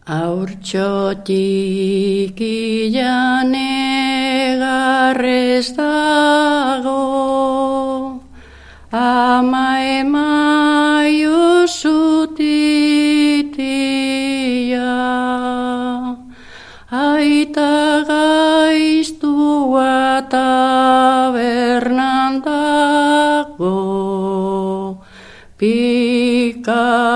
Haurtxotik ilan egarrez dago, ama emaiozu titia, aita gaiztua tabernan dago, pika